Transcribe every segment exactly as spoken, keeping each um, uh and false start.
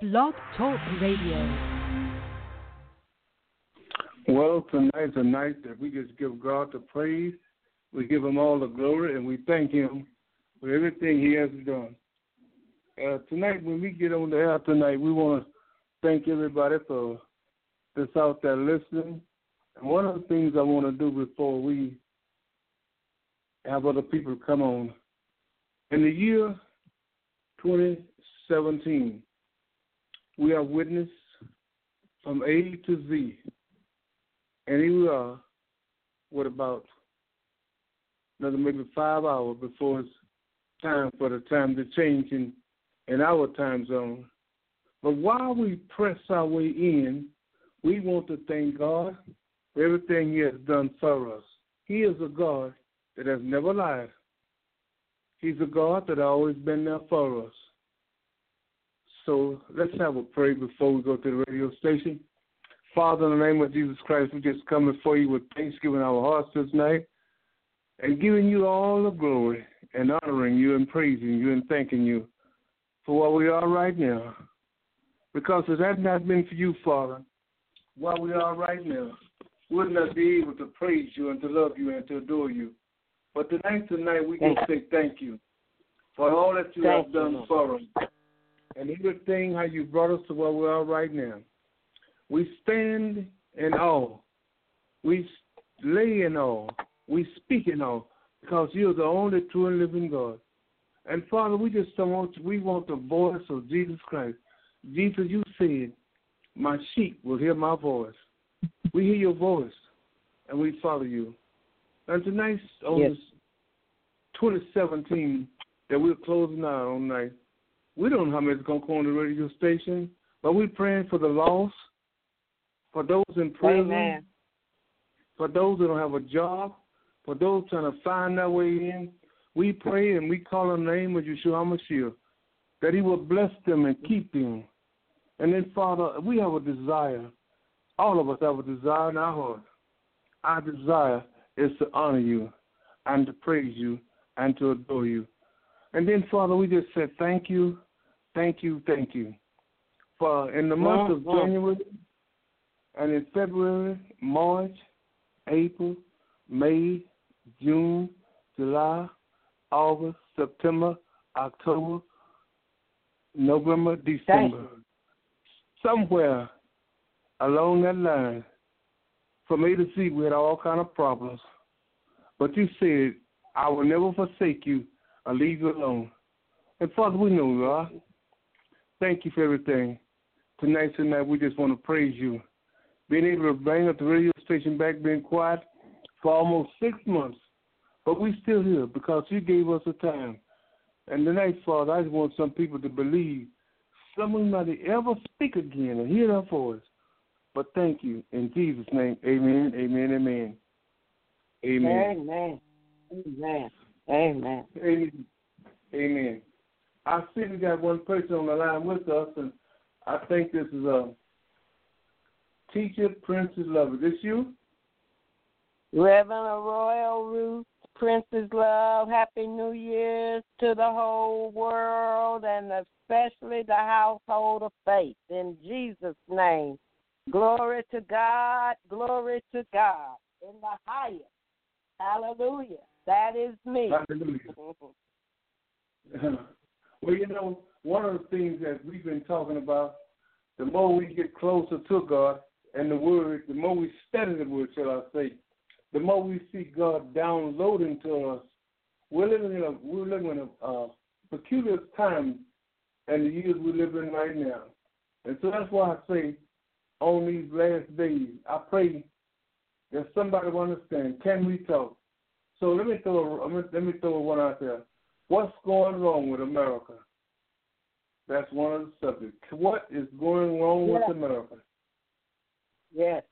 Blog Talk Radio. Well, tonight's a night that we just give God the praise. We give him all the glory, and we thank him for everything he has done. Uh, tonight, when we get on the air tonight, we want to thank everybody for that's out there listening. And one of the things I want to do before we have other people come on, in the year twenty seventeen, we have witnessed from A to Z. And here we are, what about another maybe five hours before it's time for the time to change in, in our time zone. But while we press our way in, we want to thank God for everything he has done for us. He is a God that has never lied. He's a God that has always been there for us. So let's have a prayer before we go to the radio station. Father, in the name of Jesus Christ, we just come before you with thanksgiving in our hearts this night and giving you all the glory and honoring you and praising you and thanking you for where we are right now. Because if that had not been for you, Father, where we are right now, we would not be able to praise you and to love you and to adore you. But tonight, tonight, we can say thank you for all that you thank have done you. for us and everything how you brought us to where we are right now. We stand in awe. We lay in awe. We speak in awe because you're the only true and living God. And Father, we just don't want to, we want the voice of Jesus Christ. Jesus, you said, my sheep will hear my voice. We hear your voice, and we follow you. And tonight, on yes. this twenty seventeen, that we're closing out on night, we don't know how many is going to come on the radio station, but we're praying for the lost, for those in prison, Amen. for those that don't have a job, for those trying to find their way in. We pray and we call on the name of Yeshua HaMashiach, that he will bless them and keep them. And then, Father, we have a desire. All of us have a desire in our heart. Our desire is to honor you and to praise you and to adore you. And then, Father, we just said thank you, thank you, thank you. For in the month of January, and in February, March, April, May, June, July, August, September, October, November, December. Somewhere along that line, from A to Z, we had all kind of problems. But you said, I will never forsake you or leave you alone. And Father, we know you are. Thank you for everything. Tonight, tonight, we just want to praise you. Being able to bring up the radio station back, being quiet for almost six months. But we still here because you gave us a time. And tonight, Father, I just want some people to believe someone might ever speak again and hear our voice. But thank you. In Jesus' name, amen, amen, amen. Amen. Amen. Amen. Amen. Amen. Amen. I see we got one person on the line with us, and I think this is a Teacher Princess Love. Is this you? Reverend Royal Ruth, Princess Love, Happy New Year's to the whole world and especially the household of faith. In Jesus' name, glory to God, glory to God in the highest. Hallelujah. That is me. Hallelujah. Well, you know, one of the things that we've been talking about, the more we get closer to God and the Word, the more we study the Word, shall I say, the more we see God downloading to us. We're living in a we're living in a uh, peculiar time and the years we live in right now, and so that's why I say, on these last days, I pray that somebody will understand. Can we talk? So let me throw let me throw one out there. What's going wrong with America? That's one of the subjects. What is going wrong yes. with America? Yes.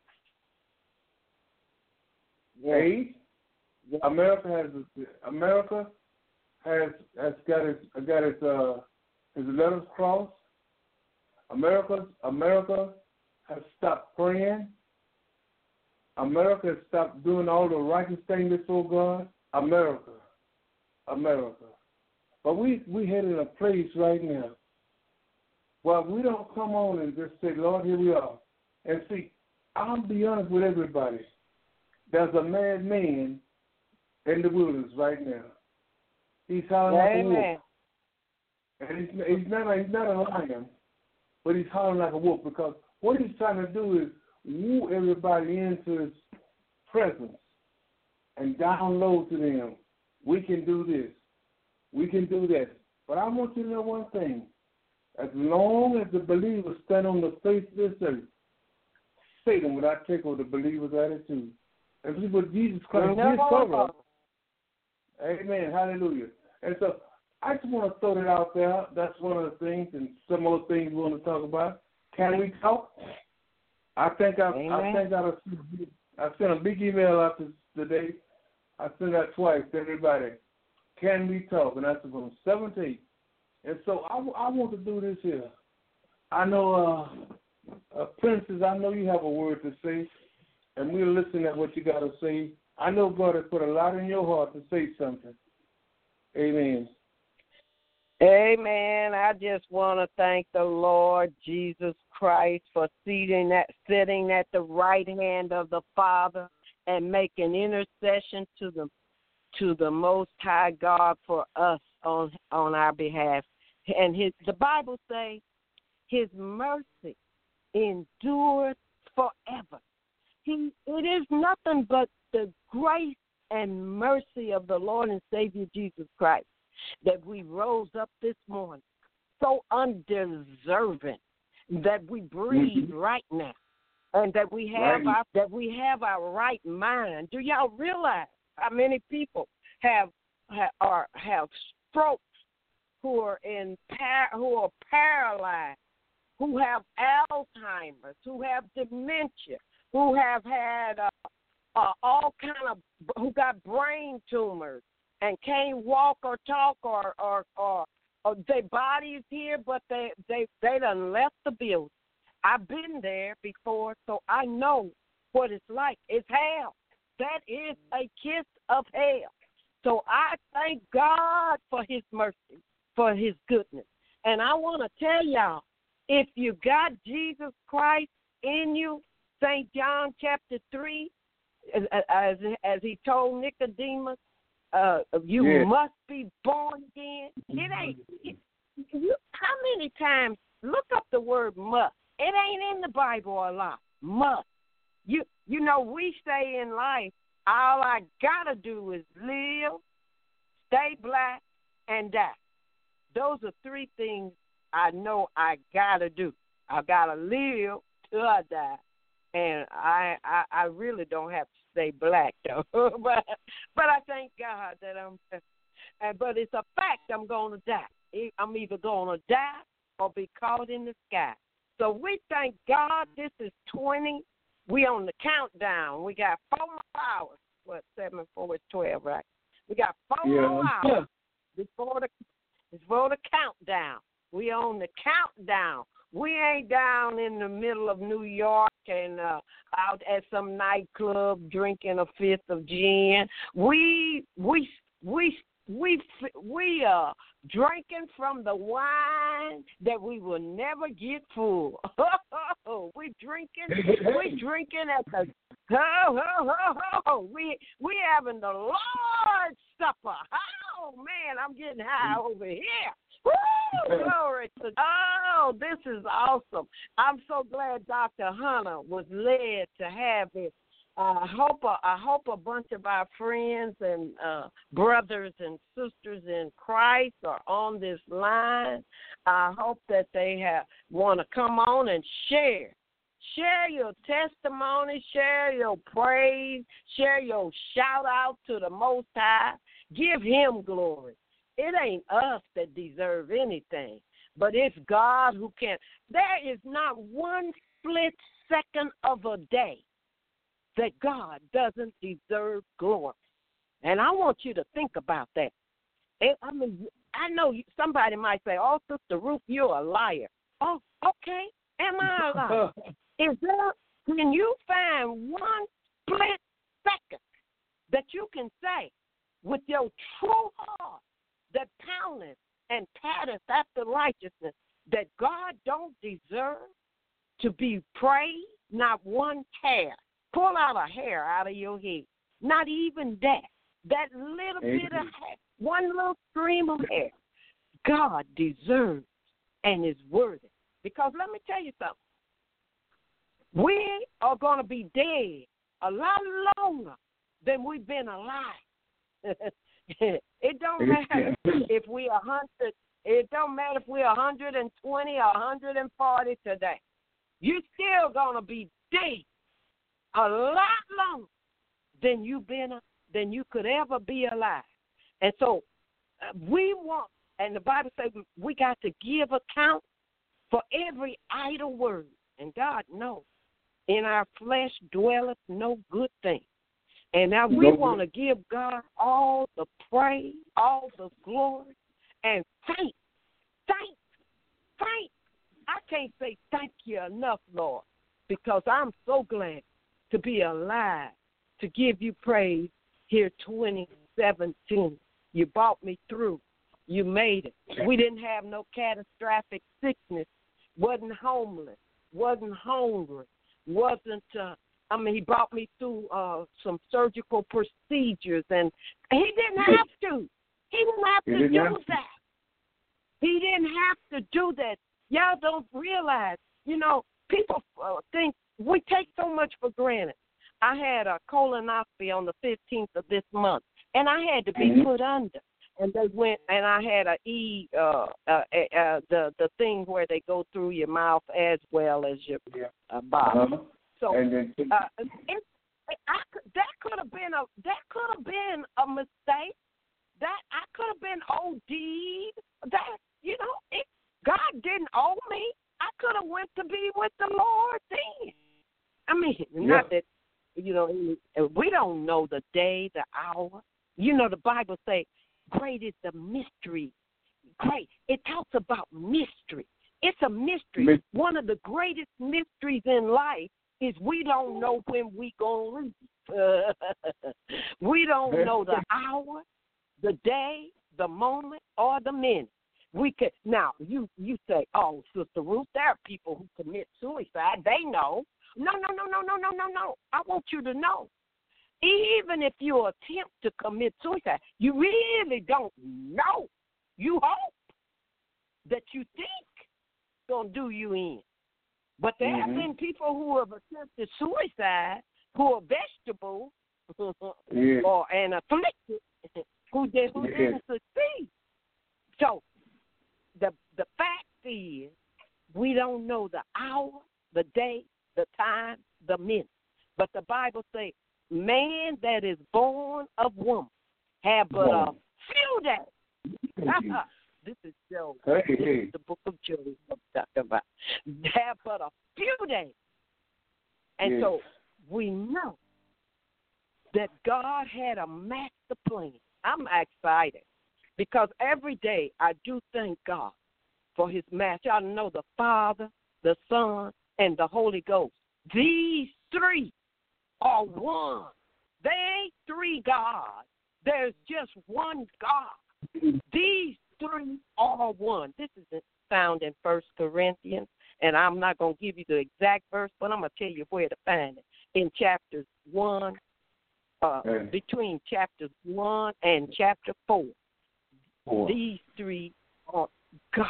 Yes. A, yes. America has America has has got its got its uh its letters crossed. America America has stopped praying. America has stopped doing all the righteous things before God. America, America. But we we headed in a place right now Well, we don't come on and just say, Lord, here we are. And see, I'll be honest with everybody. There's a mad man in the wilderness right now. He's howling like a wolf. And he's, he's, not a, he's not a lion, but he's howling like a wolf because what he's trying to do is woo everybody into his presence and download to them. We can do this. We can do that. But I want you to know one thing. As long as the believers stand on the face of this earth, Satan will not take over the believer's attitude. And this is what Jesus Christ did cover. Amen. Hallelujah. And so I just want to throw that out there. That's one of the things, and some other things we want to talk about. Can we talk? I think I, I think I, I sent a big email out today. I sent that twice to everybody. Can we talk? And that's from seven to eight. And so I, I want to do this here. I know, uh, uh, Princess, I know you have a word to say, and we're listening at what you got to say. I know God has put a lot in your heart to say something. Amen. Amen. I just want to thank the Lord Jesus Christ for sitting at, sitting at the right hand of the Father and making intercession to the to the Most High God for us on on our behalf. And his the Bible says his mercy endures forever. He it is nothing but the grace and mercy of the Lord and Savior Jesus Christ that we rose up this morning, so undeserving that we breathe mm-hmm. right now, and that we have right. our that we have our right mind. Do y'all realize how many people have have, are, have strokes, who are in par, who are paralyzed, who have Alzheimer's, who have dementia, who have had uh, uh, all kind of who got brain tumors and can't walk or talk or or or, or their body's here, but they they they done left the building. I've been there before, so I know what it's like. It's hell. That is a kiss of hell. So I thank God for his mercy, for his goodness. And I want to tell y'all, if you got Jesus Christ in you, Saint John chapter three, as, as, as he told Nicodemus, uh, you yeah. must be born again. It ain't. It, you, how many times, look up the word must. It ain't in the Bible a lot. Must. You, you know, we say in life, all I got to do is live, stay black, and die. Those are three things I know I got to do. I got to live till I die. And I, I I really don't have to stay black, though. but but I thank God that I'm, uh, but it's a fact I'm going to die. I'm either going to die or be caught in the sky. So we thank God this is twenty. We on the countdown. We got four more hours. What, seven, four is twelve, right? We got four yeah. more hours before the, before the countdown. We on the countdown. We ain't down in the middle of New York and uh, out at some nightclub drinking a fifth of gin. We we we we we uh drinking from the wine that we will never get full. we drinking we drinking at the ho ho ho ho. We we having the Lord's Supper. Oh man, I'm getting high over here. Woo! Glory to oh, this is awesome. I'm so glad Doctor Hunter was led to have it. Uh, I hope a, I hope a bunch of our friends and uh, brothers and sisters in Christ are on this line. I hope that they have want to come on and share. Share your testimony, share your praise, share your shout out to the Most High. Give him glory. It ain't us that deserve anything, but it's God who can. There is not one split second of a day that God doesn't deserve glory. And I want you to think about that. I mean, I know somebody might say, oh, Sister Ruth, you're a liar. Oh, okay. Am I a liar? Is there, can you find one split second that you can say with your true heart that poundeth and patteth after righteousness that God don't deserve to be praised? Not one hair. Pull out a hair out of your head. Not even that. That little Amen. Bit of hair, one little stream of hair, God deserves and is worthy. Because let me tell you something. We are going to be dead a lot longer than we've been alive. It don't matter if we are hundred. It don't matter if we're one hundred twenty or one hundred forty today. You're still going to be dead a lot longer than you've been, than you could ever be alive. And so uh, we want, and the Bible says we got to give account for every idle word. And God knows, in our flesh dwelleth no good thing. And now we no want to give God all the praise, all the glory, and thank, thank, thank. I can't say thank you enough, Lord, because I'm so glad to be alive, to give you praise here twenty seventeen. You brought me through. You made it. We didn't have no catastrophic sickness, wasn't homeless, wasn't hungry, wasn't, uh, I mean, he brought me through uh, some surgical procedures, and he didn't have to. He didn't have to didn't do have that. He didn't have to do that. Y'all don't realize, you know, people uh, think we take so much for granted. I had a colonoscopy on the fifteenth of this month, and I had to be mm-hmm. put under. And they went, and I had a e uh, uh, uh, the the thing where they go through your mouth as well as your uh, body. Uh-huh. So and then, uh, it, it, I, that could have been a that could have been a mistake. That I could have been O D'd. That you know, it, God didn't owe me. I could have went to be with the Lord then. I mean, yeah. not that you know we don't know the day, the hour. You know, the Bible say, "Great is the mystery." Great. It talks about mystery. It's a mystery. mystery. One of the greatest mysteries in life is we don't know when we gonna leave. We don't know the hour, the day, the moment, or the minute. We could now. You you say, "Oh, Sister Ruth, there are people who commit suicide. They know." No, no, no, no, no, no, no, no. I want you to know. Even if you attempt to commit suicide, you really don't know. You hope that you think it's going to do you in. But there mm-hmm. have been people who have attempted suicide who are vegetables yeah. or and afflicted who, did, who yeah. didn't succeed. So the the fact is we don't know the hour, the day, the time, the minute. But the Bible says, man that is born of woman have but a few days. This is Job. Hey, this hey. is the book of Job I'm talking about. Have but a few days. And yes. so we know that God had a master plan. I'm excited because every day I do thank God for his master. Y'all know the Father, the Son, and the Holy Ghost. These three are one. They ain't three gods. There's just one God. These three are one. This is found in First Corinthians, and I'm not going to give you the exact verse, but I'm going to tell you where to find it. In chapters one, uh, okay. between chapters one and chapter four, four. These three are God.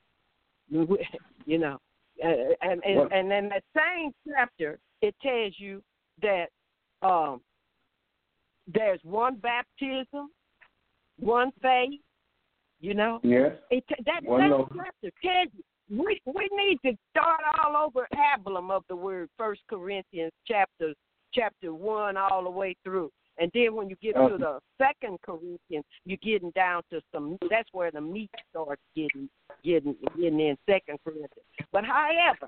You know, uh, and and, and in that same chapter, it tells you that um, there's one baptism, one faith. You know, yes. It, that same chapter tells you we we need to start all over Absalom of the word. First Corinthians chapter chapter one all the way through. And then when you get okay. to the second Corinthians, you're getting down to some. That's where the meat starts getting getting getting in Second Corinthians. But however,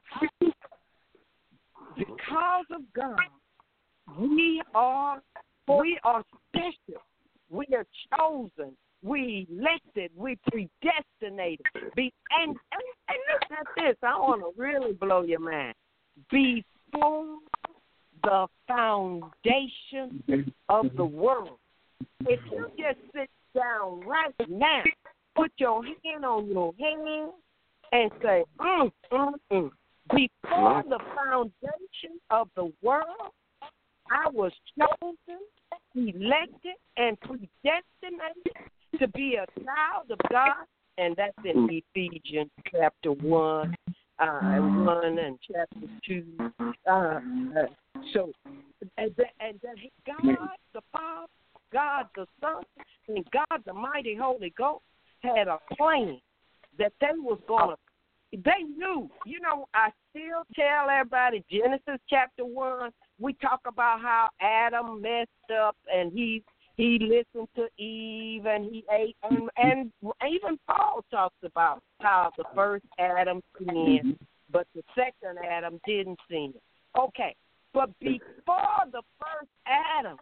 because of God, we are we are special. We are chosen. We elected. We predestinated. Be and, and and listen at this. I want to really blow your mind. Before the foundation of the world. If you just sit down right now, put your hand on your head, and say, mm, mm, mm. Before the foundation of the world, I was chosen, elected, and predestinated to be a child of God, and that's in Ephesians chapter one, uh, one and chapter two. Uh, uh, so, and that, and that God the Father, God the Son, and God the Mighty Holy Ghost had a plan that they was going to. They knew, you know, I still tell everybody, Genesis chapter one, we talk about how Adam messed up and he he listened to Eve and he ate, and, and even Paul talks about how the first Adam sinned, but the second Adam didn't sin. Okay, but before the first Adam,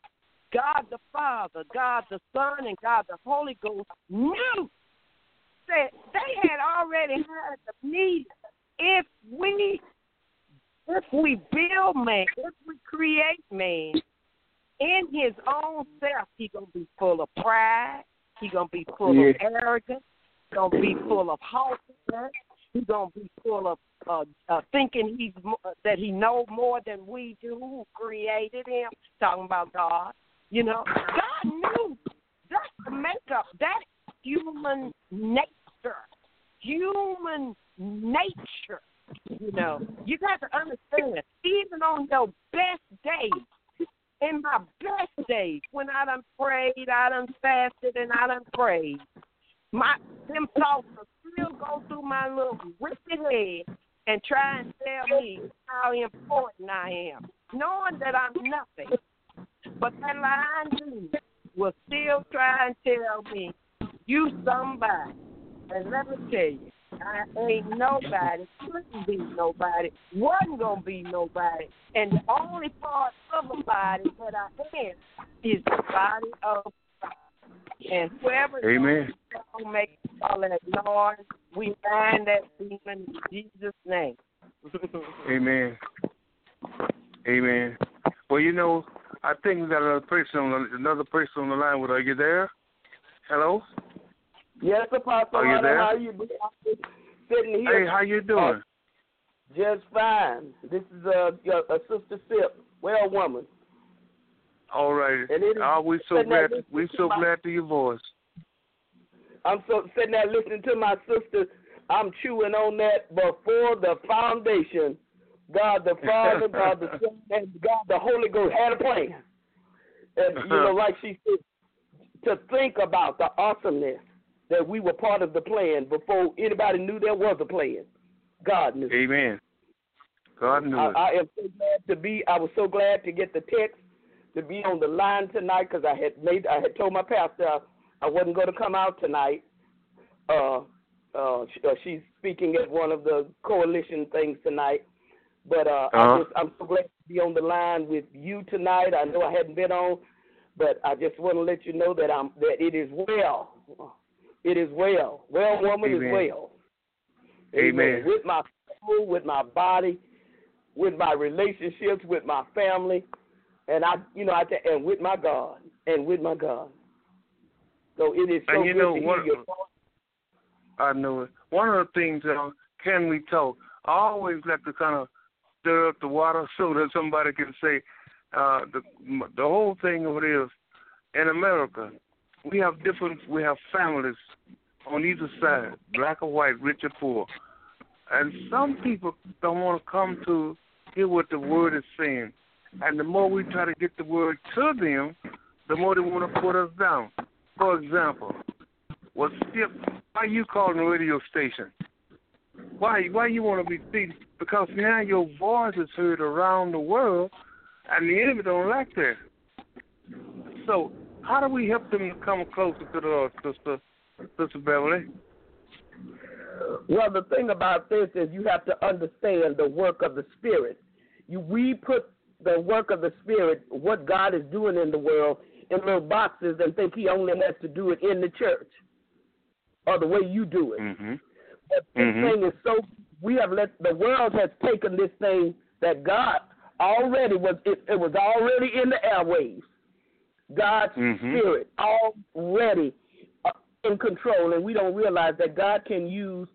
God the Father, God the Son, and God the Holy Ghost knew that they had already had the need. If we, if we build man, if we create man in his own self, he's gonna be full of pride. He's gonna be full yeah. of arrogance. He's gonna be full of haughtiness. He's gonna be full of uh, uh, thinking he's uh, that he knows more than we do. Who created him? Talking about God. You know, God knew that's the makeup. That human nature, human nature, you know. You got to understand, even on your best days, in my best days, when I done prayed, I done fasted, and I done prayed, my them thoughts will still go through my little wicked head and try and tell me how important I am, knowing that I'm nothing. But that lying dude will still try and tell me, you somebody. And let me tell you, I ain't nobody, couldn't be nobody, wasn't going to be nobody. And the only part of a body that I am is the body of God. And whoever Amen. don't make all that noise, we bind that demon in Jesus' name. Amen. Amen. Well, you know, I think we got another person on the, another person on the line. Are you there? Hello? Yes, Apostle. Are you there? How you doing? Sitting here. Hey, how you doing? Uh, just fine. This is a, a sister Sip, well woman. All right. Oh, we so glad. We so my, glad to your voice. I'm so sitting there listening to my sister. I'm chewing on that before the foundation. God the Father, God the Son, and God the Holy Ghost had a plan. And you know, like she said, to think about the awesomeness that we were part of the plan before anybody knew there was a plan. God knew. Amen. God knew I, it. I am so glad to be. I was so glad to get the text to be on the line tonight because I had made. I had told my pastor I, I wasn't going to come out tonight. Uh, uh, she, uh, she's speaking at one of the coalition things tonight. But uh, uh-huh. I just, I'm so glad to be on the line with you tonight. I know I hadn't been on, but I just want to let you know that I'm that it is well. It is well. Well, woman Amen. is well. Amen. Amen. With my soul, with my body, with my relationships, with my family, and I, you know, I and with my God, and with my God. So it is so and you good know, to one, hear your voice. I know it. One of the things, uh, can we talk? I always like to kind of stir up the water so that somebody can say uh, the the whole thing of it is in America we have different we have families on either side, black or white, rich or poor, and some people don't want to come to hear what the word is saying, and the more we try to get the word to them, the more they want to put us down. For example, well, Skip, why you calling the radio station? Why why you want to be seen? Because now your voice is heard around the world, and the enemy don't like that. So how do we help them to come closer to the Lord, Sister, Sister Beverly? Well, the thing about this is you have to understand the work of the Spirit. You, we put the work of the Spirit, what God is doing in the world, in little boxes and think he only has to do it in the church or the way you do it. Mm-hmm. But this mm-hmm. thing is so, we have let, the world has taken this thing that God already was, it, it was already in the airwaves. God's mm-hmm. Spirit already uh, in control, and we don't realize that God can use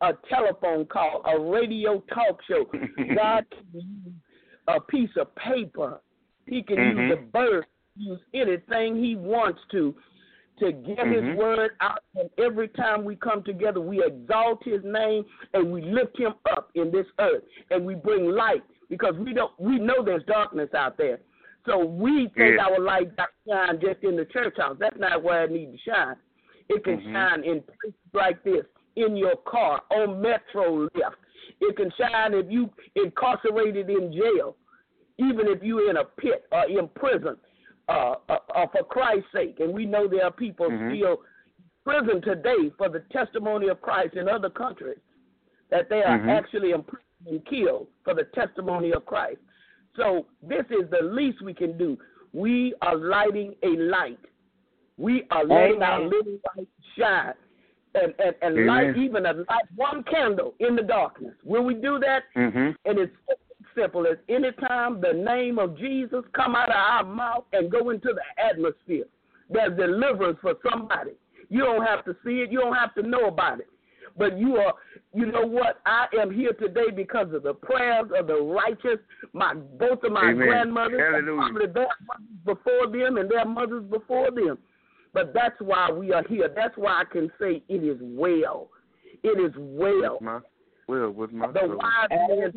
a telephone call, a radio talk show. God can use a piece of paper. He can mm-hmm. use a bird, use anything he wants to, to get mm-hmm. his word out. And every time we come together, we exalt his name and we lift him up in this earth. And we bring light because we don't. We know there's darkness out there. So we think yeah. our light does shine just in the church house. That's not where it needs to shine. It can mm-hmm. shine in places like this, in your car, on metro lift. It can shine if you incarcerated in jail, even if you're in a pit or in prison, uh, uh, uh, for Christ's sake. And we know there are people mm-hmm. still in prison today for the testimony of Christ in other countries, that they are mm-hmm. actually imprisoned and killed for the testimony of Christ. So this is the least we can do. We are lighting a light. We are letting Amen. our little light shine. And, and, and light, even a light one candle in the darkness. Will we do that? Mm-hmm. And it's simple as any time the name of Jesus come out of our mouth and go into the atmosphere, there's deliverance for somebody. You don't have to see it. You don't have to know about it. But you are, you know what? I am here today because of the prayers of the righteous. My both of my Amen. grandmothers, Hallelujah. probably their mothers before them and their mothers before them. But that's why we are here. That's why I can say it is well. It is well. With my, well, with my the soul. wise men,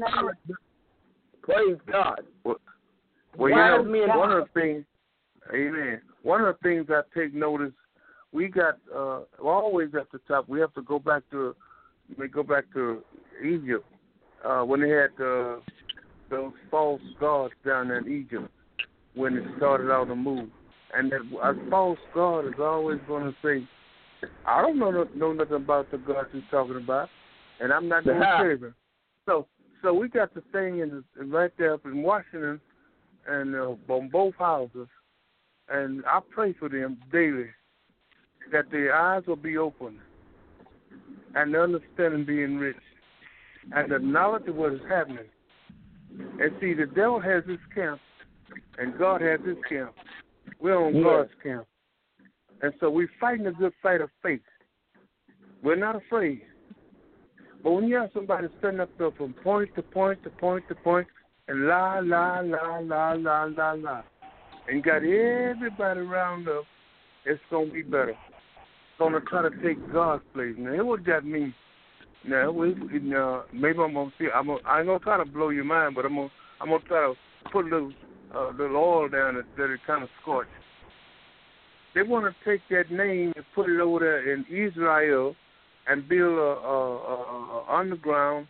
praise God. Well, well you Wise know, men, one of the things, amen. One of the things I take notice, we got uh, always at the top. We have to go back to, we go back to Egypt uh, when they had uh, those false gods down in Egypt when it started out to move. And that a false God is always going to say, I don't know know nothing about the God you're talking about, and I'm not going to save him. So, so we got the thing in the, right there up in Washington, and uh, on both houses, and I pray for them daily that their eyes will be open, and the understanding be enriched, and the knowledge of what is happening. And see, the devil has his camp, and God has his camp. We're on yeah. God's camp. And so we're fighting a good fight of faith. We're not afraid. But when you have somebody standing up there from point to point to point to point and la, la, la, la, la, la, la, and got everybody around up, it's going to be better. It's going to try to take God's place. Now, what that means? Now, we, uh, maybe I'm going to see, I'm gonna, I ain't going to try to blow your mind, but I'm going I'm to try to put a little Uh, little oil down it that it kind of scorched. They want to take that name and put it over there in Israel and build a, a, a, a underground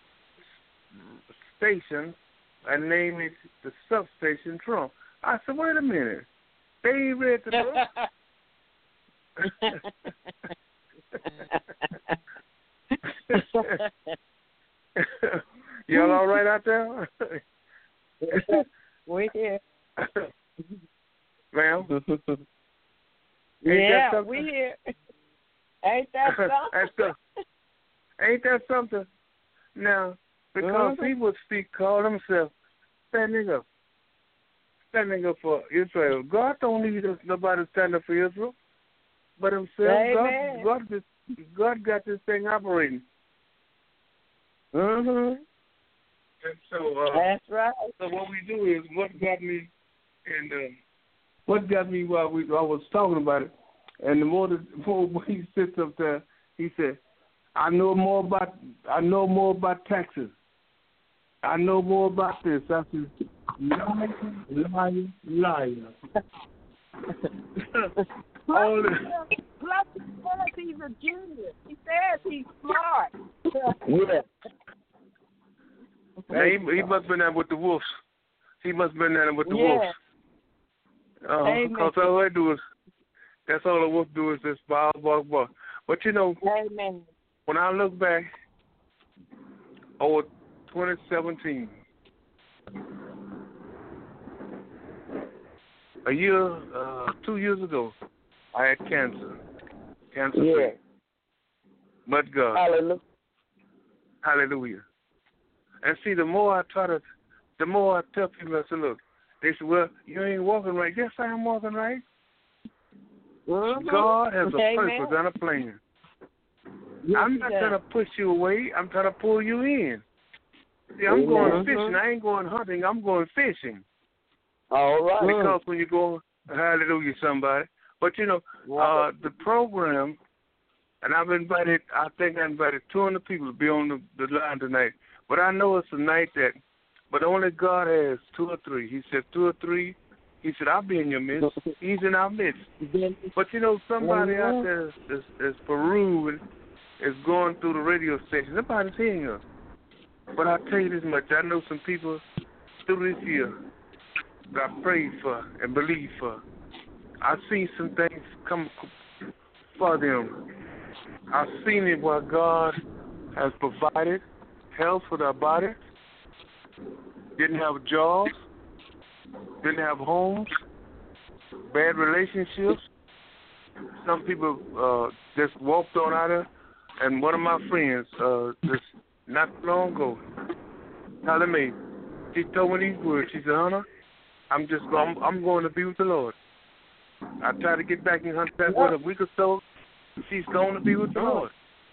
station and name it the substation Trump. I said, wait a minute. They ain't read the book. Y'all all right out there? We're here. Ma'am? Yeah, we're here. Ain't that something? Ain't that something? Now, because mm-hmm. he would speak, call himself standing up. Standing up for Israel. God don't need us, nobody to stand up for Israel, but himself. Amen. God, God, God got this thing operating. Mm-hmm. And so, uh, that's right. So what we do is what got me, and uh, what got me while we I was talking about it, and the more the more he sits up there, he said, "I know more about I know more about taxes. I know more about this." I said, "Liar, liar, liar." All plus, plus, he says he's a genius. He says he's smart. Yeah. Now, he, he must have been there with the wolves. He must have been there with the yeah. wolves. Uh, because all I do is, that's all the wolf do is just bark, bark, bark. But you know, Amen. When I look back over twenty seventeen, a year, uh, two years ago, I had cancer. Cancer. Yeah. But God. Hallelujah. Hallelujah. And see, the more I try to, the more I tell people, I say, look, they say, well, you ain't walking right. Yes, I am walking right. Mm-hmm. God has a Amen. purpose and a plan. Yes, I'm not trying to push you away. I'm trying to pull you in. See, I'm Amen. going fishing. I ain't going hunting. I'm going fishing. All right. Because when you go, hallelujah, somebody. But, you know, uh, the program, and I've invited, I think I invited two hundred people to be on the, the line tonight. But I know it's a night that, but only God has two or three. He said two or three. He said, I'll be in your midst. He's in our midst. But, you know, somebody out there is, is, is Peru and is going through the radio station. Nobody's hearing us. But I'll tell you this much. I know some people through this year that I prayed for and believed for. I've seen some things come for them. I've seen it where God has provided health for their body, didn't have jobs, didn't have homes, bad relationships. Some people uh, just walked on out of, and one of my friends, uh, just not long ago, telling me, she told me these words. She said, Hunter, I'm just going, I'm, I'm going to be with the Lord. I tried to get back in contact with her a week or so. She's going to be with the Lord.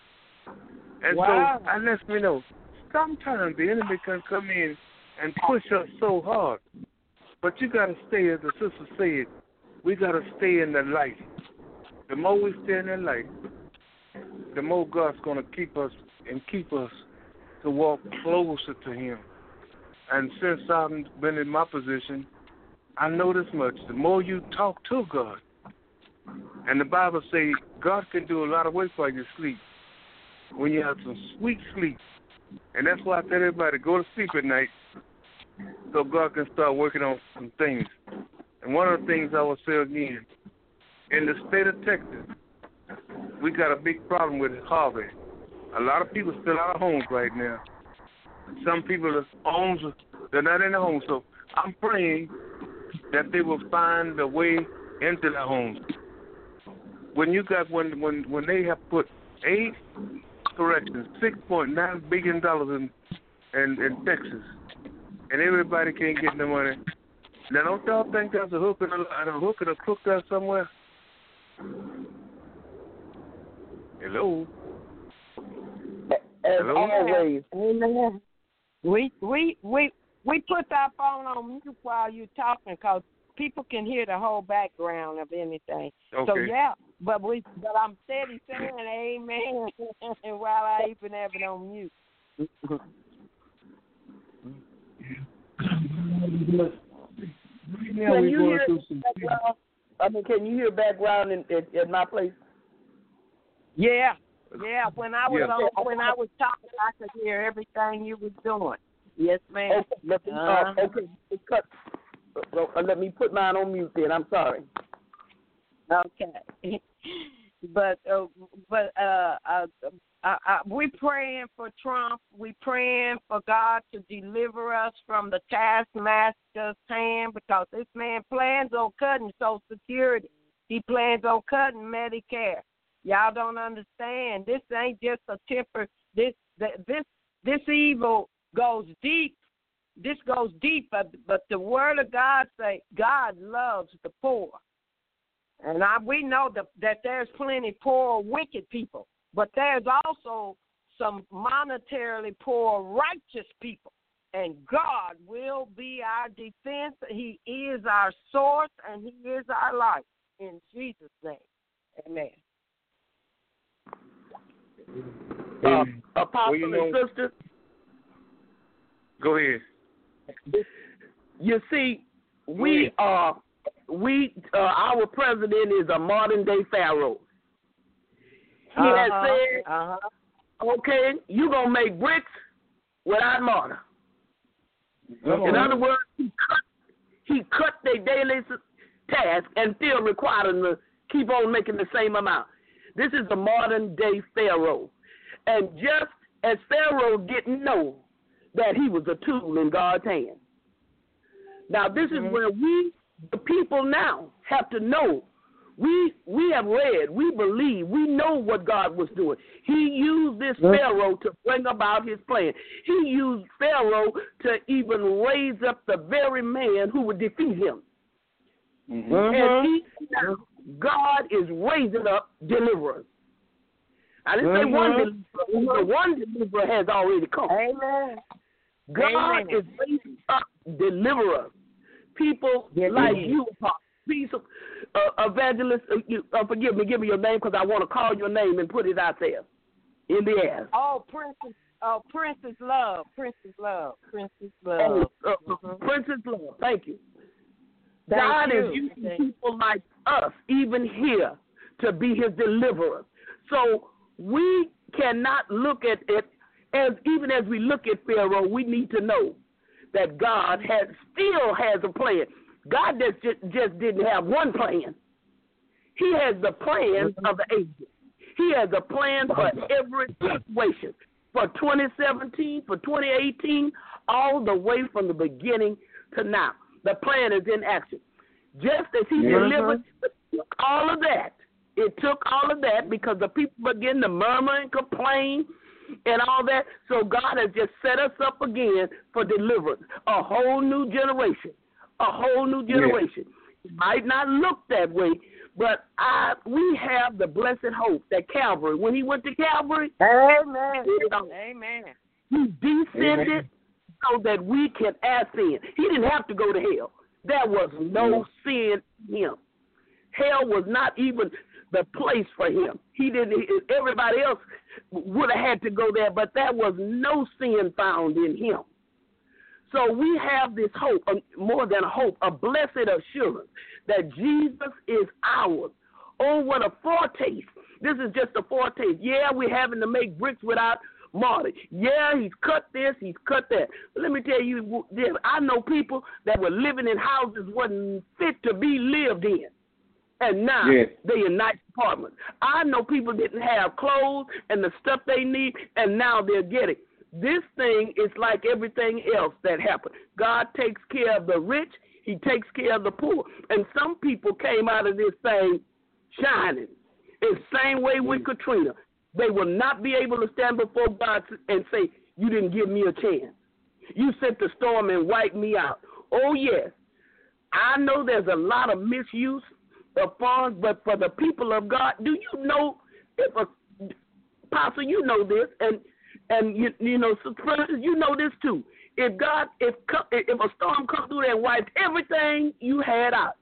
And wow. so that lets me know, sometimes the enemy can come in and push us so hard. But you got to stay, as the sister said, we got to stay in the light. The more we stay in the light, the more God's going to keep us and keep us to walk closer to Him. And since I've been in my position, I know this much. The more you talk to God, and the Bible says God can do a lot of work while you sleep, when you have some sweet sleep. And that's why I tell everybody, go to sleep at night so God can start working on some things. And one of the things I will say again, in the state of Texas, we got a big problem with Harvey. A lot of people still out of homes right now. Some people, homes, they're not in the home. So I'm praying that they will find a way into their homes. When you got when when when they have put eight corrections, six point nine billion dollars in, in in Texas, and everybody can't get the money. Now don't y'all think there's a hook and a, a hook and a crook there somewhere? Hello. As Hello? always. Amen. We we we we put that phone on mute while you're talking, because people can hear the whole background of anything. Okay. So yeah, but we but I'm steady saying amen while I even have it on mute. Yeah, Can we you going hear through some background? I mean, can you hear background in, in, in my place? Yeah, yeah. When I was Yeah. on, when I was talking, I could hear everything you was doing. Yes, ma'am. Okay, let me, Uh-huh. uh, okay, just cut. Uh, let me put mine on mute then. I'm sorry. Okay. but uh, but uh, uh, uh, uh, we praying for Trump. We praying for God to deliver us from the taskmaster's hand, because this man plans on cutting Social Security. He plans on cutting Medicare. Y'all don't understand. This ain't just a temper. This this this evil goes deep. This goes deep. But, but the Word of God say God loves the poor, and I, we know that that there's plenty poor, wicked people, but there's also some monetarily poor, righteous people. And God will be our defense. He is our source, and He is our life. In Jesus' name, amen. Uh, Apostle well, you know, and sister, go ahead. you see, we are we uh, our president is a modern day Pharaoh. He uh-huh. has said, uh-huh. "Okay, you gonna make bricks without mortar." Uh-huh. In other words, he cut he cut their daily task and still required them to keep on making the same amount. This is the modern day Pharaoh. And just as Pharaoh didn't know that he was a tool in God's hand. Now, this mm-hmm. is where we, the people now, have to know. We we have read, we believe, we know what God was doing. He used this mm-hmm. Pharaoh to bring about his plan. He used Pharaoh to even raise up the very man who would defeat him. Mm-hmm. And he, now, God is raising up deliverers. I didn't mm-hmm. say one deliverer. The one deliverer has already come. Amen. God Amen. is raising up deliverers, people Yes, like yes. you, piece of uh, evangelist. Uh, you, uh, forgive me, give me your name because I want to call your name and put it out there in the air. Oh, Princess. Oh, Princess Love. Princess Love. Princess Love. Oh, uh, mm-hmm. Princess Love. Thank you. Thank God you. is using Thank people like us, even here, to be his deliverers. So we cannot look at it as, even as we look at Pharaoh, we need to know that God has still has a plan. God just, just didn't have one plan. He has the plans of the ages. He has a plan for every situation, for twenty seventeen, for twenty eighteen, all the way from the beginning to now. The plan is in action. Just as he mm-hmm. delivered all of that, it took all of that because the people began to murmur and complain and all that. So God has just set us up again for deliverance, a whole new generation, a whole new generation. Yeah. It might not look that way, but I we have the blessed hope that Calvary, when he went to Calvary, Amen. You know, Amen. he descended Amen. so that we can ascend. He didn't have to go to hell. There was no sin in him. Hell was not even the place for him. He didn't. Everybody else would have had to go there, but there was no sin found in him. So we have this hope, more than a hope, a blessed assurance that Jesus is ours. Oh, what a foretaste. This is just a foretaste. Yeah, we're having to make bricks without mortar. Yeah, he's cut this, he's cut that. But let me tell you, I know people that were living in houses wasn't fit to be lived in. And now yes. they in nice apartments. I know people didn't have clothes and the stuff they need, and now they're getting. This thing is like everything else that happened. God takes care of the rich. He takes care of the poor. And some people came out of this thing shining. It's the same way with Katrina. They will not be able to stand before God and say, you didn't give me a chance. You sent the storm and wiped me out. Oh, yes. I know there's a lot of misuse of funds, but for the people of God, do you know, if a, Pastor, you know this, and And, you, you know, so you know this, too. If God, if if a storm comes through there and wipes everything you had out,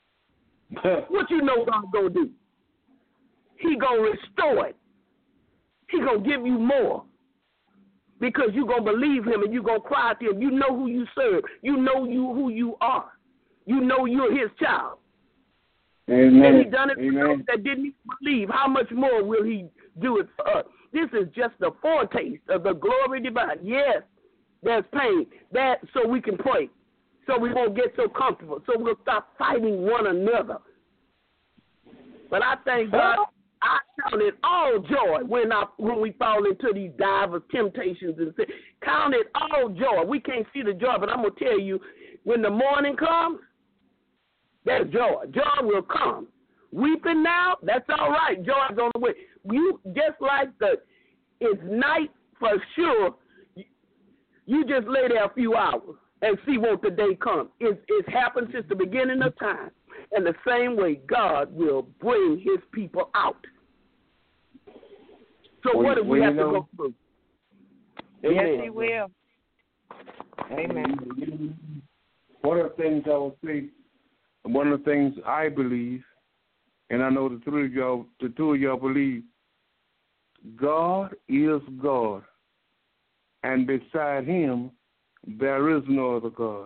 what you know God's going to do? He going to restore it. He going to give you more because you're going to believe him and you're going to cry to him. You know who you serve. You know you who you are. You know you're his child. Amen. And he done it Amen. for those that didn't even believe. How much more will he do it for us? This is just a foretaste of the glory divine. Yes, there's pain. That so we can pray. So we won't get so comfortable. So we'll stop fighting one another. But I thank God, I count it all joy when I when we fall into these diverse temptations and sin. Count it all joy. We can't see the joy, but I'm gonna tell you, when the morning comes, there's joy. Joy will come. Weeping now, that's all right. Joy's on the way. You just like the it's night for sure. You just lay there a few hours and see what the day comes. It's, it's happened since the beginning of time. And the same way God will bring his people out. So well, what do we well, have you know, to go through? Yes, Amen. he will. Amen. One of the things I will say, one of the things I believe, and I know the three of y'all, the two of y'all believe, God is God, and beside him there is no other God.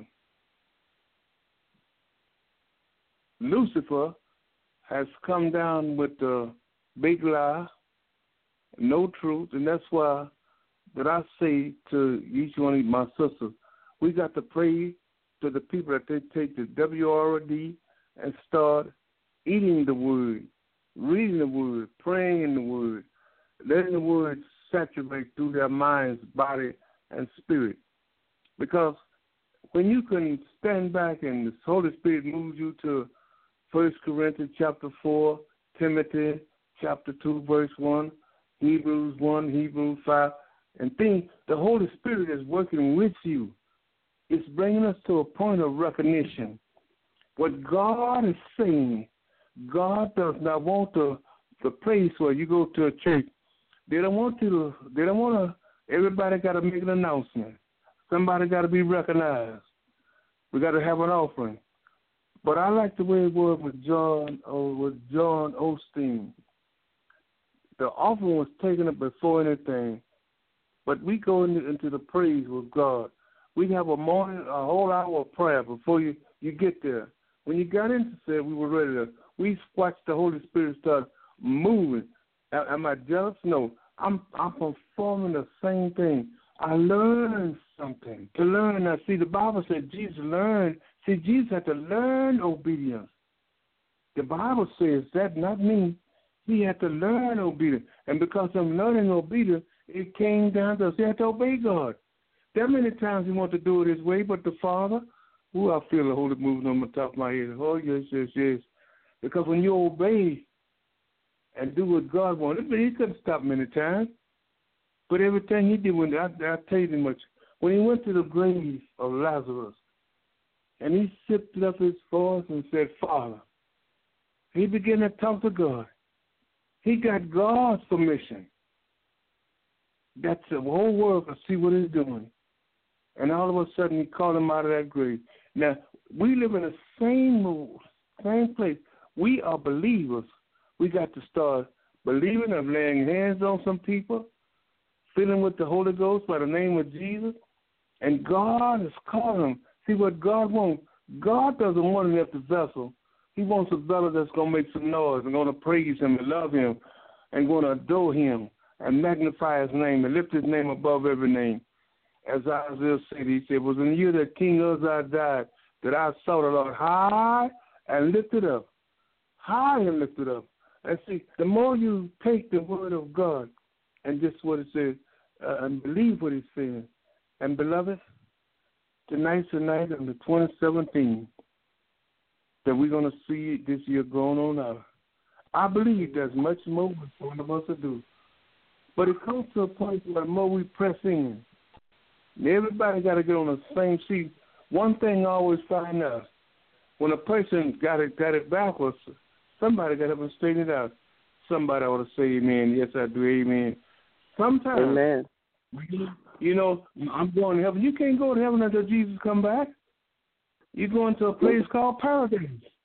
Lucifer has come down with the big lie, no truth, and that's why that I say to each one of my sisters, we got to pray to the people that they take the W R D and start eating the word, reading the word, praying in the word, letting the word saturate through their minds, body, and spirit. Because when you can stand back and the Holy Spirit moves you to First Corinthians chapter four, Timothy chapter two, verse one, Hebrews one, Hebrews five, and think the Holy Spirit is working with you. It's bringing us to a point of recognition. What God is saying, God does not want the, the place where you go to a church They don't want you to, they don't want to, everybody got to make an announcement. Somebody got to be recognized. We got to have an offering. But I like the way it was with John, or with John Osteen. The offering was taken up before anything. But we go into, into the praise with God. We have a morning, a whole hour of prayer before you, you get there. When you got into it, we were ready to, we watched the Holy Spirit start moving. Am I jealous? No. I'm I'm performing the same thing. I learned something. To learn, I see the Bible said Jesus learned. See, Jesus had to learn obedience. The Bible says that, not me. He had to learn obedience. And because of learning obedience, it came down to us. He had to obey God. There are many times he wanted to do it his way, but the Father, who I feel the Holy moving on the top of my head. Oh, yes, yes, yes. Because when you obey and do what God wanted, he couldn't stop many times. But everything he did, when I, I tell you much, when he went to the grave of Lazarus, and he lifted up his voice and said, Father, he began to talk to God. He got God's permission. That's the whole world can see what he's doing. And all of a sudden, he called him out of that grave. Now, we live in the same same place. We are believers. We got to start believing and laying hands on some people, filling with the Holy Ghost by the name of Jesus. And God is calling them. See what God wants. God doesn't want an empty vessel. He wants a vessel that's going to make some noise and going to praise him and love him and going to adore him and magnify his name and lift his name above every name. As Isaiah said, he said, it was in the year that King Uzziah died that I saw the Lord high and lifted up, high and lifted up. And see, the more you take the word of God and just what it says uh, and believe what he's saying, and beloved, tonight's the night of the twenty seventeen that we're going to see this year going on out. I believe there's much more for one of us to do. But it comes to a point where the more we press in, everybody got to get on the same sheet. One thing I always find out, when a person got it got it backwards, somebody got to straighten it out. Somebody ought to say amen. Yes, I do, amen. Sometimes, amen. You know, I'm going to heaven. You can't go to heaven until Jesus come back. You're going to a place called paradise.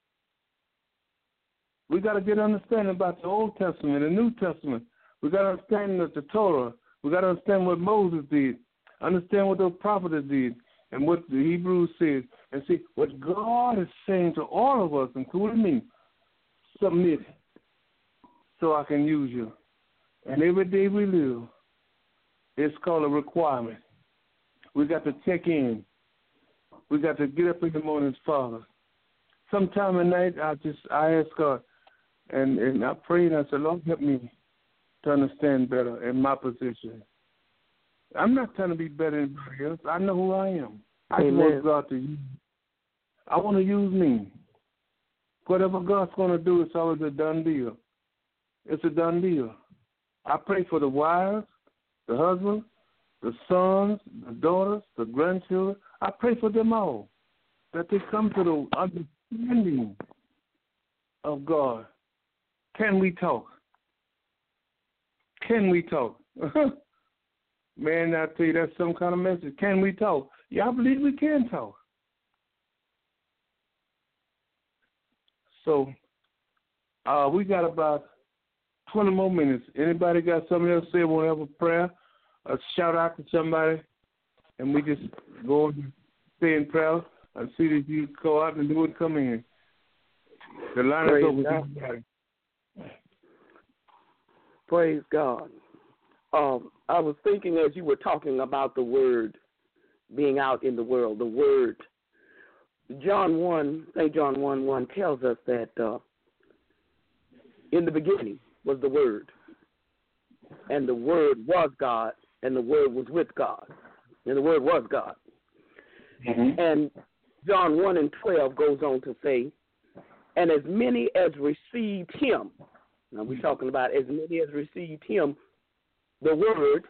We got to get understanding about the Old Testament and New Testament. We got to understand that the Torah. We got to understand what Moses did. Understand what those prophets did and what the Hebrews said. And see, what God is saying to all of us, including me, submit so I can use you. And every day we live, it's called a requirement. We got to check in. We got to get up in the mornings, Father. Sometime at night, I just I ask God, and, and I pray and I say, Lord, help me to understand better in my position. I'm not trying to be better than anybody else. I know who I am. I just want God to use me. I want to use me. Whatever God's going to do, it's always a done deal. It's a done deal. I pray for the wives, the husbands, the sons, the daughters, the grandchildren. I pray for them all, that they come to the understanding of God. Can we talk? Can we talk? Man, I tell you, that's some kind of message. Can we talk? Yeah, I believe we can talk. So uh, we got about twenty more minutes. Anybody got something else to say? Want to have a prayer? A shout out to somebody? And we just go and stay in prayer and see that you go out and do it come in. The line Praise is open. God. Praise God. Um, I was thinking as you were talking about the word being out in the world, the word. John one, Saint John one one tells us that uh, in the beginning was the Word, and the Word was God, and the Word was with God, and the Word was God. Mm-hmm. And John one and twelve goes on to say, and as many as received him, now we're talking about as many as received him, the Word,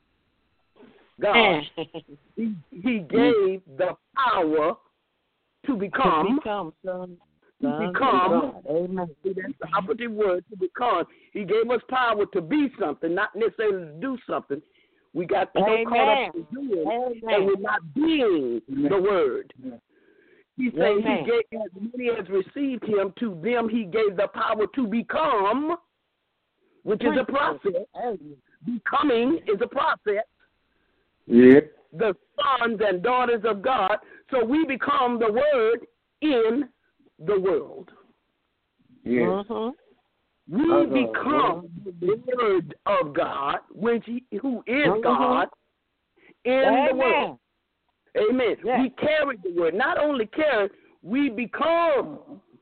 God, he, he gave the power to become, become son. Son become. Amen. See, that's the operative word, to become. He gave us power to be something, not necessarily to do something. We got so Amen. caught up in doing, Amen. and we're not being Amen. the word. He said Amen. he gave, as many as received him, to them he gave the power to become, which is a process. Becoming is a process. Yeah. The sons and daughters of God. So we become the word in the world. Yeah. Mm-hmm. We Uh-huh. become the word of God, which he, who is Mm-hmm. God, in Amen. the world. Amen. Yes. We carry the word. Not only carry, we become.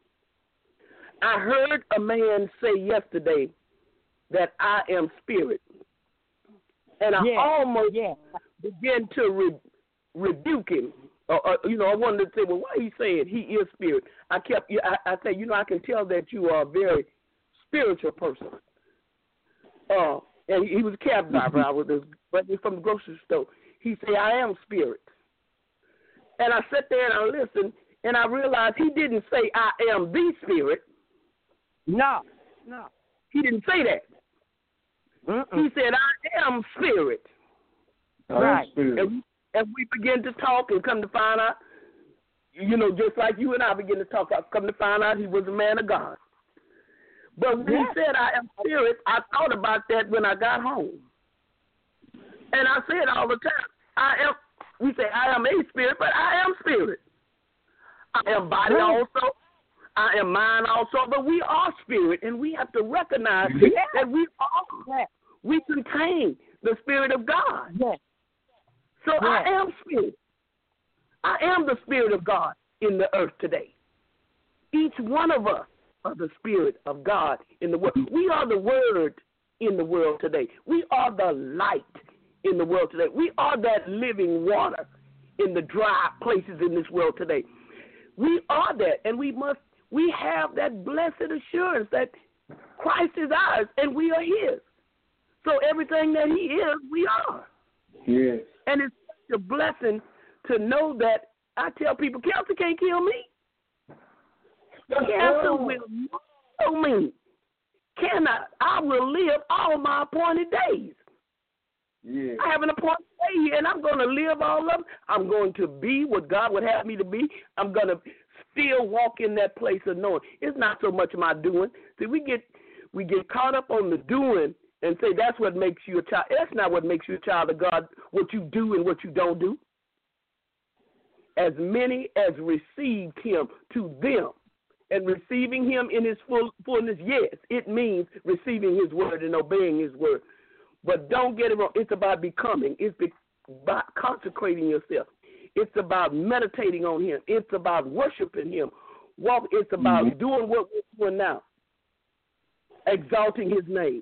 I heard a man say yesterday that I am spirit. And I Yes. almost Yes. began to re- rebuke him. Uh, uh, you know, I wanted to say, well, why he saying he is spirit? I kept, I, I said, you know, I can tell that you are a very spiritual person. Uh, and he, he was a cab driver. I was just from the grocery store. He said, I am spirit. And I sat there and I listened, and I realized he didn't say I am the spirit. No. No. He didn't say that. Mm-mm. He said, I am spirit. Right. Spirit. And, and we begin to talk and come to find out, you know, just like you and I begin to talk, I come to find out he was a man of God. But when Yeah. he said I am spirit, I thought about that when I got home. And I said all the time, I am, we say I am a spirit, but I am spirit. I am body Right. also. I am mind also, but we are spirit, and we have to recognize Yeah. that we are. Yes. We contain the Spirit of God. Yes. So Yes. I am spirit. I am the Spirit of God in the earth today. Each one of us are the Spirit of God in the world. We are the Word in the world today. We are the light in the world today. We are that living water in the dry places in this world today. We are that, and we must, we have that blessed assurance that Christ is ours and we are his. So everything that he is, we are. Yes. And it's such a blessing to know that I tell people, cancer can't kill me. Cancer will not kill me. Cannot. I will live all my appointed days. Yeah. I have an appointed day here, and I'm going to live all of them. I'm going to be what God would have me to be. I'm going to still walk in that place of knowing. It's not so much my doing. See, we get we get caught up on the doing and say that's what makes you a child. That's not what makes you a child of God, what you do and what you don't do. As many as received him, to them, and receiving him in his full, fullness, yes, it means receiving his word and obeying his word. But don't get it wrong. It's about becoming. It's about consecrating yourself. It's about meditating on him. It's about worshiping him. Walk. It's about mm-hmm. doing what we're doing now, exalting his name.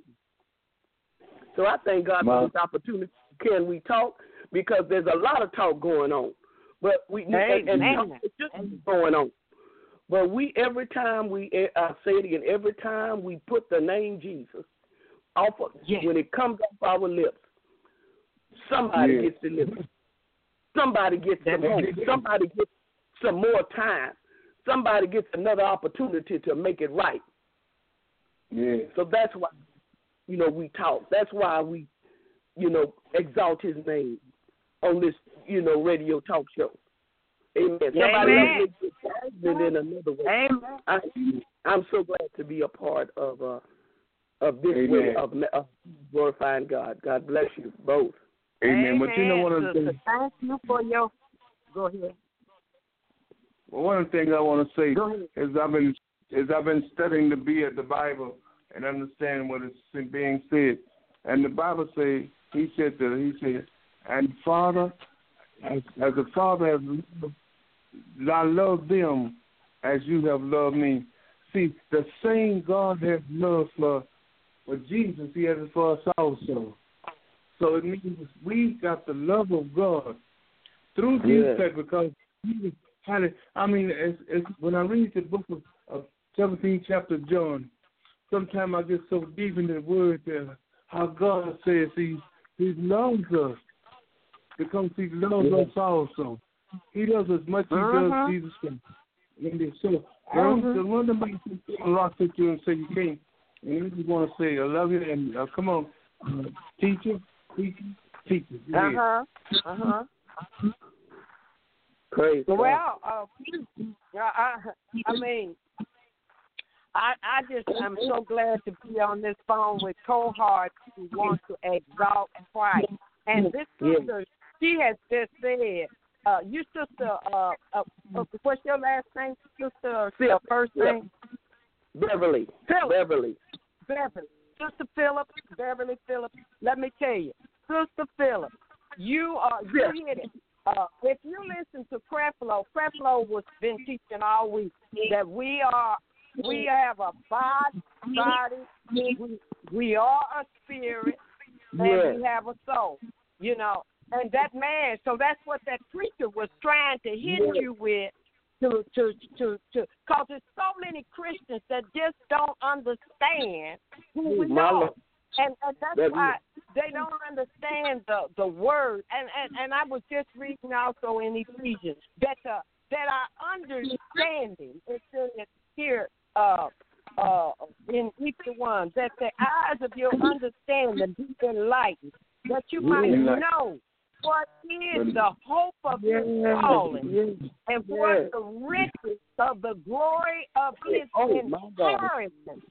So I thank God wow. for this opportunity. Can we talk? Because there's a lot of talk going on. But we and, and talk is just going on. But we every time we I say it again, every time we put the name Jesus off of, yes. when it comes off our lips, somebody yes. gets delivered. Somebody gets some hope. Somebody gets some more time. Somebody gets another opportunity to make it right. Yeah. So that's why, you know, we talk. That's why we, you know, exalt his name on this, you know, radio talk show. Amen. Somebody Amen. else makes it in another way. Amen. I, I'm so glad to be a part of uh, of this Amen. way of, of glorifying God. God bless you both. Amen. Amen. But you know one of the things. Thank you for your. Go ahead. Well, one of the things I want to say Go ahead. is I've been is I've been studying to be at the Bible and understand what is being said. And the Bible says, he said that he said, and Father, as, as the Father has loved, I love them as you have loved me. See, the same God has love for for Jesus, he has it for us also. So it means we got the love of God through Jesus yeah. because Jesus had it. I mean, it's, it's, when I read the book of, of seventeenth chapter of John, sometimes I get so deep in the word there, how God says he, he loves us because he loves yeah. us also. He does as much as uh-huh. he does Jesus Christ. So Mm-hmm. The one that makes you lock at you and say you can't. And you just want to say, I love you, and uh, come on, uh, teacher, teacher, teacher. Uh huh. Uh huh. Crazy. Well, uh, I, I mean, I, I just, I'm so glad to be on this phone with cohorts who want to exalt Christ. And this sister, she has just said, uh, you sister, uh, uh, what's your last name, sister? Your first name? Beverly. Phillips. Beverly. Beverly. Sister Phillips, Beverly Phillips. Let me tell you, Sister Phillips, you are, you hit it. Uh, if you listen to Creflo, Creflo was been teaching all week that we are, we have a body, body we, we are a spirit, and yes. we have a soul, you know. And that man, so that's what that preacher was trying to hit yes. you with, to, to, to, to, because there's so many Christians that just don't understand who we are. And, and that's that why is. they don't understand the, the word. And, and and I was just reading also in Ephesians that uh, that our understanding, it says here uh, uh, in each one, that the eyes of your understanding be enlightened, that you might know what is the hope of his calling, and what the riches of the glory of his oh, inheritance.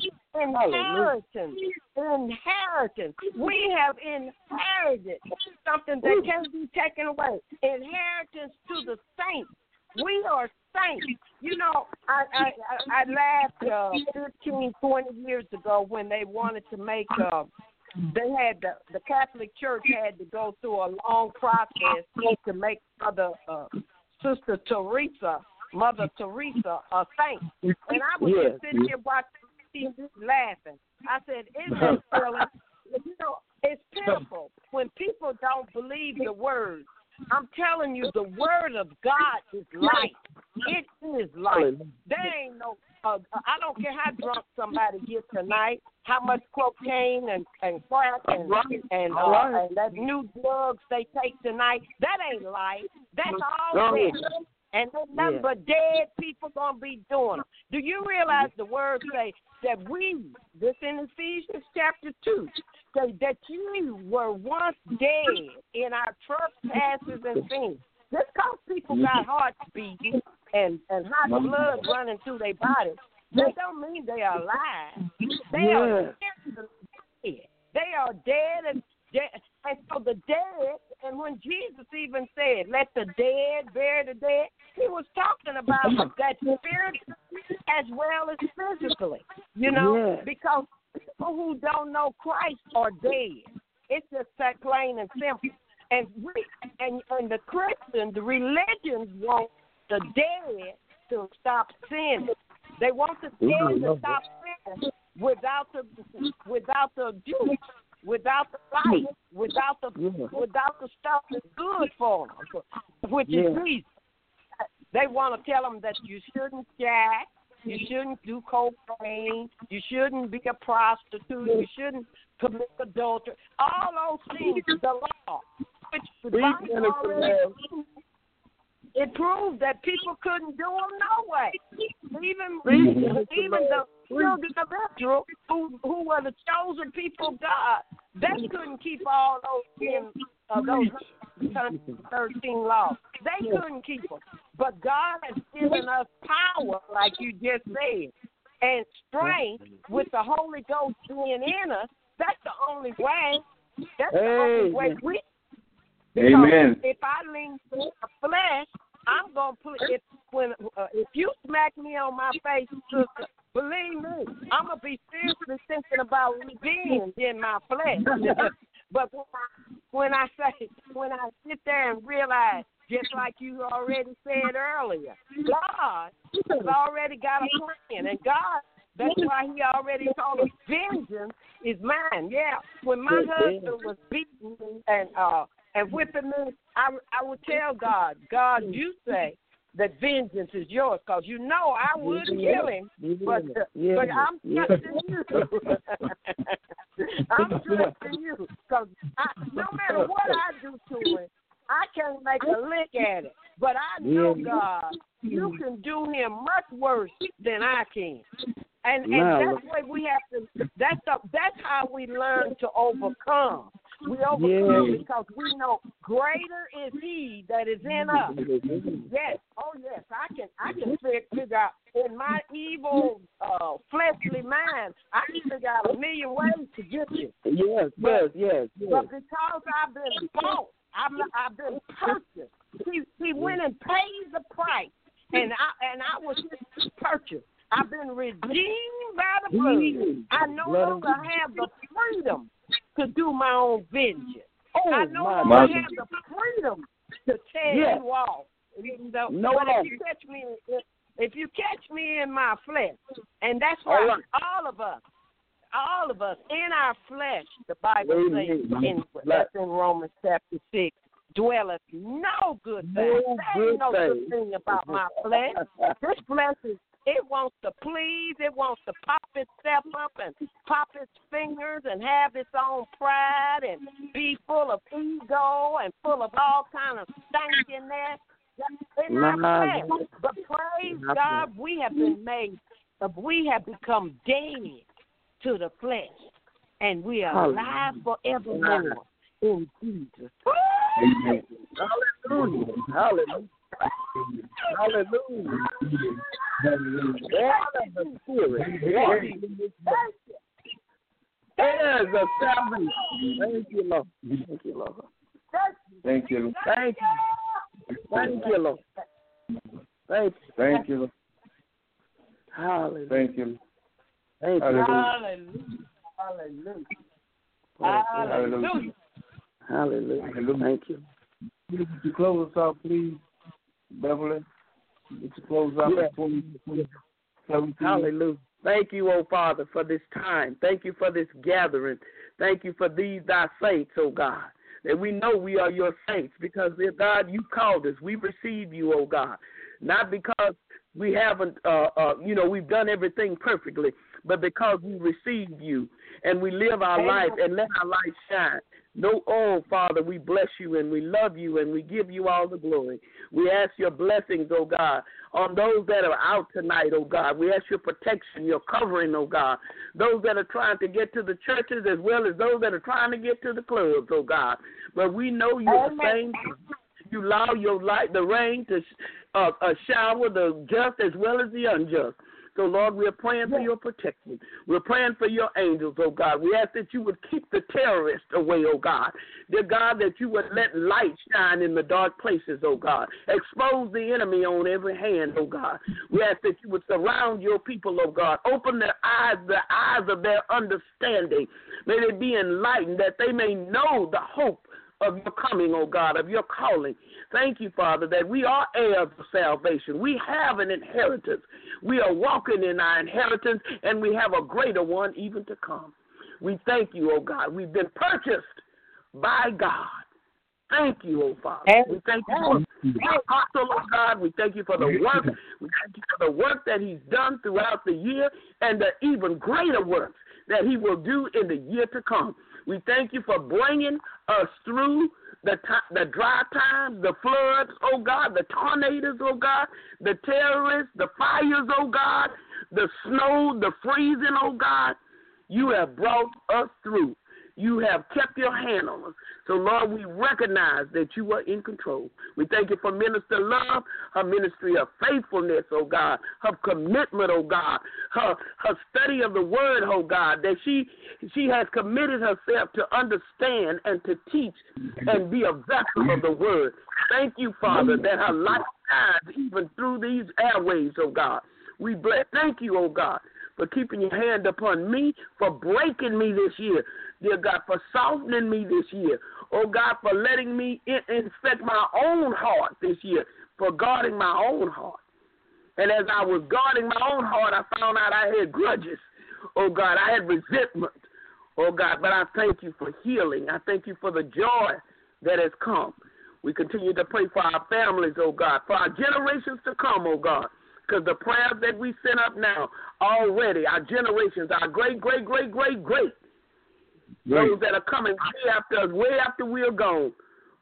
Inheritance. Inheritance. We have inherited something that can't be taken away. Inheritance to the saints. We are saints. You know, I I, I, I laughed uh, fifteen, twenty years ago when they wanted to make uh, They had the, the Catholic Church had to go through a long process to make Mother uh, Sister Teresa, Mother Teresa, a saint. And I was yeah. just sitting here watching, just laughing. I said, "Isn't that silly?" You know, it's pitiful when people don't believe the word. I'm telling you, the word of God is light. It is light. There ain't no. Uh, I don't care how drunk somebody gets tonight, how much cocaine and, and crack and and, uh, right. and that new drugs they take tonight. That ain't light. That's all dead. And there's nothing yeah. but dead people gonna be doing them. Do you realize the word say that we, this in Ephesians chapter two, say that you were once dead in our trespasses and sins. Just because people got hearts beating and, and hot blood running through their bodies, that don't mean they are alive. They yeah. are dead. They are dead and dead. And so the dead, and when Jesus even said, let the dead bury the dead, he was talking about that spiritually as well as physically, you know, yeah. because people who don't know Christ are dead. It's just that plain and simple. And we and, and the Christians, the religions want the dead to stop sinning. They want the dead to stop sinning without the without the juice, without the life, without the without the stuff that's good for them, which is Jesus. They want to tell them that you shouldn't jack, you shouldn't do cocaine, you shouldn't be a prostitute, you shouldn't commit adultery. All those things, the law, which the Bible already, it proved that people couldn't do them no way. Even even the children of Israel, who who were the chosen people of God, they couldn't keep all those in uh, those thirteen laws. They couldn't keep them. But God has given us power, like you just said, and strength with the Holy Ghost being in us. That's the only way. That's the hey. only way we. Amen. If I lean to the flesh, I'm gonna put it when uh, if you smack me on my face, sister, believe me, I'm gonna be seriously thinking about revenge in my flesh. But when I, when I say when I sit there and realize, just like you already said earlier, God has already got a plan, and God, that's why He already told us, vengeance is mine. Yeah, when my husband was beaten and uh. And whipping me, I, I would tell God, God, you say that vengeance is yours, because you know I would kill him, but uh, yeah. but I'm trusting you. I'm trusting you, because no matter what I do to him, I can't make a lick at it. But I know, yeah. God, you can do him much worse than I can. And and No. that's what we have to, that's the, that's how we learn to overcome. We overcome Yeah. because we know greater is he that is in us. Yes, oh yes, I can I can figure out in my evil uh, fleshly mind, I can figure out a million ways to get you. Yes, yes, yes, yes. But because I've been bought, I've, I've been purchased. He, he went and paid the price, and I and I was his purchase. I've been redeemed by the blood. I no longer have the freedom to do my own vengeance. Oh, I no my longer God. have the freedom to tear Yes. you off. Even though, No, but no. if you catch me, if, if you catch me in my flesh, and that's All why right. all of us, all of us in our flesh, the Bible says in that's in Romans chapter six, dwelleth no good thing. No There good ain't no good thing. thing about my flesh. This flesh is, it wants to please, it wants to pop itself up and pop its fingers and have its own pride and be full of ego and full of all kind of stank in there. In our My flesh. But praise My God, we have been made, we have become dead to the flesh, and we are alive forevermore in Jesus. Amen. Hallelujah. Hallelujah. Hallelujah. All of the Spirit. There's a salvation. Thank you, Lord. Thank you, Lord. Thank you. Thank you. Thank you, Lord. Thank you. Thank you. Hallelujah. Thank you. Thank you. Hallelujah. Hallelujah. Hallelujah. Hallelujah. Thank you. Would you close us out, please, Beverly? Would you close out Yes. twenty seventeen? Hallelujah. Thank you, O Father, for this time. Thank you for this gathering. Thank you for these thy saints, O God. That we know we are your saints because, dear God, you called us. We receive you, O God. Not because we haven't, uh, uh, you know, we've done everything perfectly, but because we received you and we live our life and let our light shine. No, oh, Father, we bless you and we love you and we give you all the glory. We ask your blessings, oh God, on those that are out tonight, oh God. We ask your protection, your covering, oh God. Those that are trying to get to the churches as well as those that are trying to get to the clubs, oh God. But we know you're the same. You allow your light, the rain to uh, uh, shower the just as well as the unjust. So, Lord, we're praying for your protection. We're praying for your angels, oh God. We ask that you would keep the terrorists away, oh God. Dear God, that you would let light shine in the dark places, oh God. Expose the enemy on every hand, oh God. We ask that you would surround your people, oh God. Open their eyes, the eyes of their understanding. May they be enlightened, that they may know the hope of your coming, oh God, of your calling. Thank you, Father, that we are heirs of salvation. We have an inheritance. We are walking in our inheritance, and we have a greater one even to come. We thank you, oh God. We've been purchased by God. Thank you, oh Father. We thank you for the apostle, oh God. We thank you for the work. We thank you for the work that he's done throughout the year and the even greater works that he will do in the year to come. We thank you for bringing us through the t- the dry times, the floods, oh God, the tornadoes, oh God, the terrorists, the fires, oh God, the snow, the freezing, oh God. You have brought us through. You have kept your hand on us. So, Lord, we recognize that you are in control. We thank you for Minister Love, her ministry of faithfulness, oh God, her commitment, oh God, her her study of the word, oh God, that she she has committed herself to understand and to teach and be a vessel of the word. Thank you, Father, that her life shines even through these airways, oh God. We bless. Thank you, oh God, for keeping your hand upon me, for breaking me this year. Dear God, for softening me this year. Oh, God, for letting me in- inspect my own heart this year, for guarding my own heart. And as I was guarding my own heart, I found out I had grudges. Oh, God, I had resentment. Oh, God, but I thank you for healing. I thank you for the joy that has come. We continue to pray for our families, oh, God, for our generations to come, oh, God. Because the prayers that we send up now already, our generations, our great, great, great, great, great, those that are coming way after us, way after we are gone,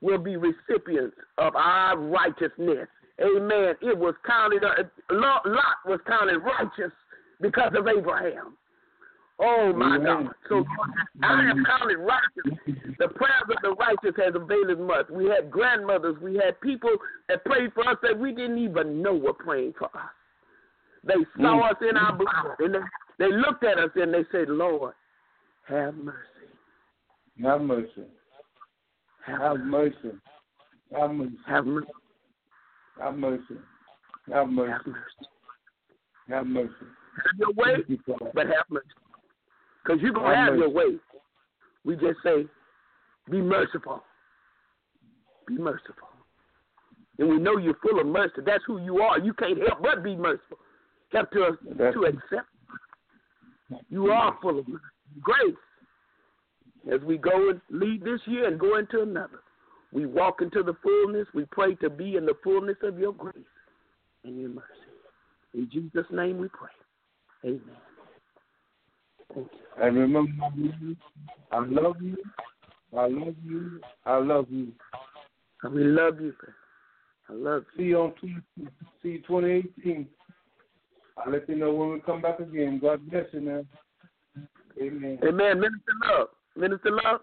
will be recipients of our righteousness. Amen. It was counted, uh, Lot was counted righteous because of Abraham. Oh, my Amen. God. So I am counted righteous. The prayers of the righteous has availed much. We had grandmothers. We had people that prayed for us that we didn't even know were praying for us. They saw mm. us in our blood, and they, they looked at us and they said, Lord, have mercy. Have mercy. Have, have mercy. mercy. Have mercy. Have mercy. Have mercy. Have mercy. Have mercy. Have mercy. Have your way, but have mercy. Because you're going to have, have your way. We just say, be merciful. Be merciful. And we know you're full of mercy. That's who you are. You can't help but be merciful. Help to, us to accept. You are full of mercy. Grace. As we go and lead this year and go into another, we walk into the fullness. We pray to be in the fullness of your grace and your mercy. In Jesus' name we pray. Amen. Thank you. And remember, I love you. I love you. I love you. And we love you, man. I love you. See you on see twenty eighteen. I'll let you know when we come back again. God bless you, man. Amen. Amen. Minister Love. Minister Love.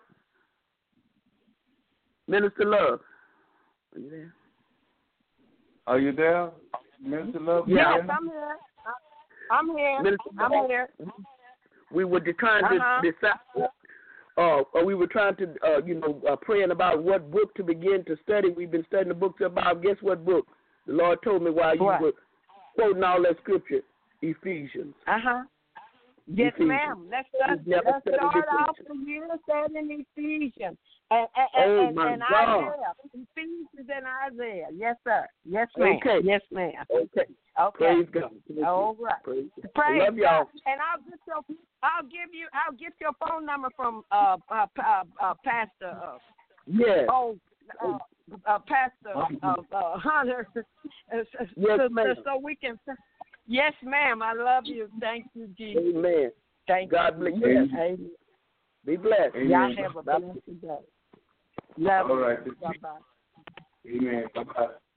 Minister Love. Are you there? Are you there? Minister Love? Yes, yeah, I'm here. I'm here. Minister I'm Love. here. We were trying to uh-huh. decide, uh, or we were trying to, uh, you know, uh, praying about what book to begin to study. We've been studying the book about, guess what book? The Lord told me while you what? were quoting all that scripture, Ephesians. Uh-huh. Yes, Ephesians. ma'am. Let's start, let's start off the year studying Ephesians. And, and, oh, and, my and God. Isaiah. Ephesians and Isaiah. Yes, sir. Yes, ma'am. Okay. Yes, ma'am. Okay. Okay. Praise God. All right. Praise God. Praise Love y'all. God. And I'll get your, I'll give you, I'll get your phone number from uh, uh, uh, uh Pastor. Uh, yes. Oh, uh, uh, Pastor uh, uh, Hunter. Yes, so, ma'am. So we can. Yes, ma'am. I love you. Thank you, Jesus. Amen. Thank God you. bless you. Amen. Be blessed. Amen. Y'all have a blessed day. Love All you. right. Bye-bye. Amen. Bye-bye.